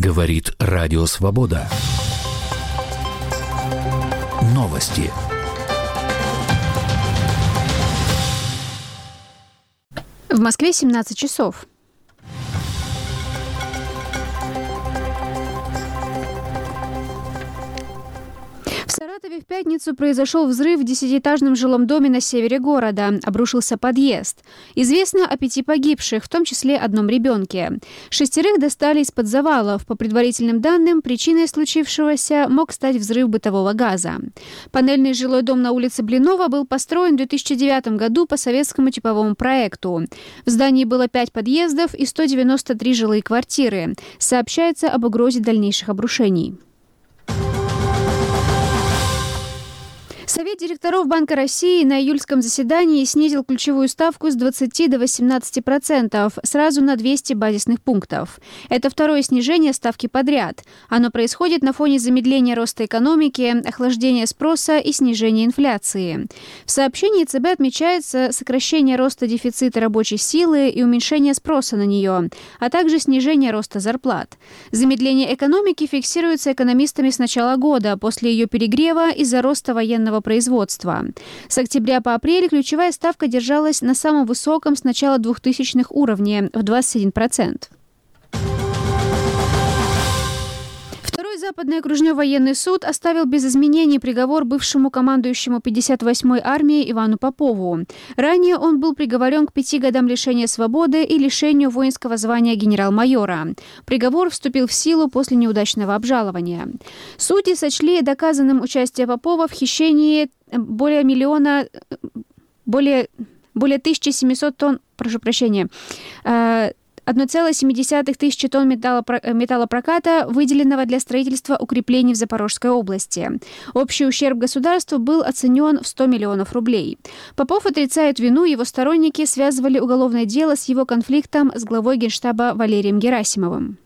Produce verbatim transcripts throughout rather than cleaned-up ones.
Говорит Радио Свобода. Новости. В Москве семнадцать часов. В Саратове в пятницу произошел взрыв в десятиэтажном жилом доме на севере города. Обрушился подъезд. Известно о пяти погибших, в том числе одном ребенке. Шестерых достали из-под завалов. По предварительным данным, причиной случившегося мог стать взрыв бытового газа. Панельный жилой дом на улице Блинова был построен в две тысячи девятом году по советскому типовому проекту. В здании было пять подъездов и сто девяносто три жилые квартиры. Сообщается об угрозе дальнейших обрушений. Совет директоров Банка России на июльском заседании снизил ключевую ставку с двадцати до восемнадцати процентов, сразу на двести базисных пунктов. Это второе снижение ставки подряд. Оно происходит на фоне замедления роста экономики, охлаждения спроса и снижения инфляции. В сообщении ЦБ отмечается сокращение роста дефицита рабочей силы и уменьшение спроса на нее, а также снижение роста зарплат. Замедление экономики фиксируется экономистами с начала года, после ее перегрева из-за роста военного производства. С октября по апрель ключевая ставка держалась на самом высоком с начала двухтысячных уровне в двадцать один процент. Второй Западный окружной военный суд оставил без изменений приговор бывшему командующему пятьдесят восьмой армией Ивану Попову. Ранее он был приговорен к пяти годам лишения свободы и лишению воинского звания генерал-майора. Приговор вступил в силу после неудачного обжалования. Судьи сочли доказанным участие Попова в хищении более миллиона, более, более тысячи семисот тонн, прошу прощения, одна целая семь десятых тысячи тонн металлопроката, выделенного для строительства укреплений в Запорожской области. Общий ущерб государству был оценен в сто миллионов рублей. Попов отрицает вину, его сторонники связывали уголовное дело с его конфликтом с главой Генштаба Валерием Герасимовым.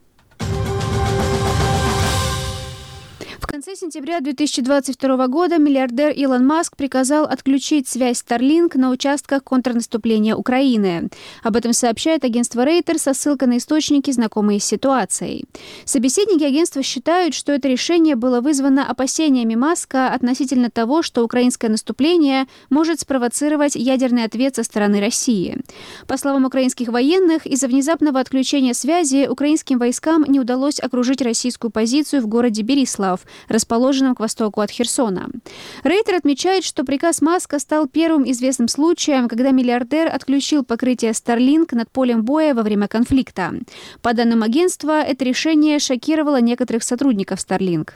В конце сентября две тысячи двадцать второго года миллиардер Илон Маск приказал отключить связь Starlink на участках контрнаступления Украины. Об этом сообщает агентство Reuters со ссылкой на источники, знакомые с ситуацией. Собеседники агентства считают, что это решение было вызвано опасениями Маска относительно того, что украинское наступление может спровоцировать ядерный ответ со стороны России. По словам украинских военных, из-за внезапного отключения связи украинским войскам не удалось окружить российскую позицию в городе Берислав, расположенном к востоку от Херсона. Рейтер отмечает, что приказ Маска стал первым известным случаем, когда миллиардер отключил покрытие Starlink над полем боя во время конфликта. По данным агентства, это решение шокировало некоторых сотрудников Starlink.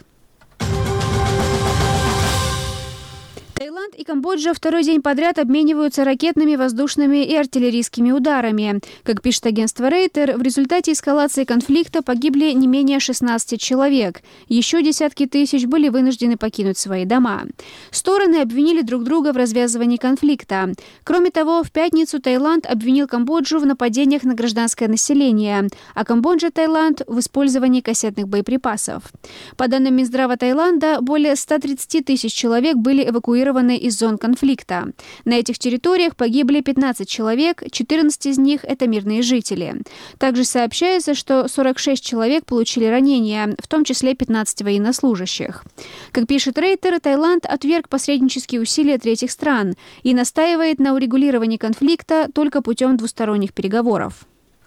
Таиланд и Камбоджа второй день подряд обмениваются ракетными, воздушными и артиллерийскими ударами. Как пишет агентство Рейтер, в результате эскалации конфликта погибли не менее шестнадцати человек. Еще десятки тысяч были вынуждены покинуть свои дома. Стороны обвинили друг друга в развязывании конфликта. Кроме того, в пятницу Таиланд обвинил Камбоджу в нападениях на гражданское население, а Камбоджа – Таиланд в использовании кассетных боеприпасов. По данным Минздрава Таиланда, более ста тридцати тысяч человек были эвакуированы из зон конфликта. На этих территориях погибли пятнадцать человек, четырнадцать из них – это мирные жители. Также сообщается, что сорок шесть человек получили ранения, в том числе пятнадцать военнослужащих. Как пишет Рейтер, Таиланд отверг посреднические усилия третьих стран и настаивает на урегулировании конфликта только путем двусторонних переговоров.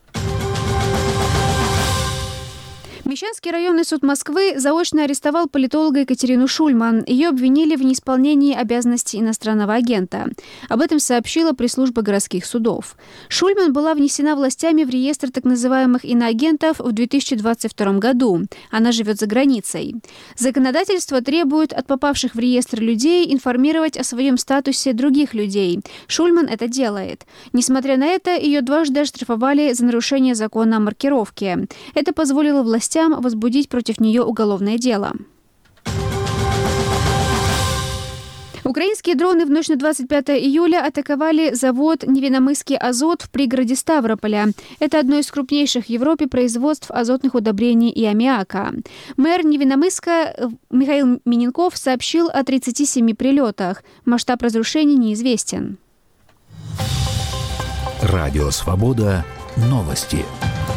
Мещанский районный суд Москвы заочно арестовал политолога Екатерину Шульман. Ее обвинили в неисполнении обязанностей иностранного агента. Об этом сообщила пресс-служба городских судов. Шульман была внесена властями в реестр так называемых иноагентов в две тысячи двадцать втором году. Она живет за границей. Законодательство требует от попавших в реестр людей информировать о своем статусе других людей. Шульман это делает. Несмотря на это, ее дважды оштрафовали за нарушение закона о маркировке. Это позволило властям возбудить против нее уголовное дело. Украинские дроны в ночь на двадцать пятое июля атаковали завод «Невинномысский азот» в пригороде Ставрополя. Это одно из крупнейших в Европе производств азотных удобрений и аммиака. Мэр Невинномысска Михаил Миненков сообщил о тридцати семи прилетах. Масштаб разрушений неизвестен. Радио «Свобода». Новости.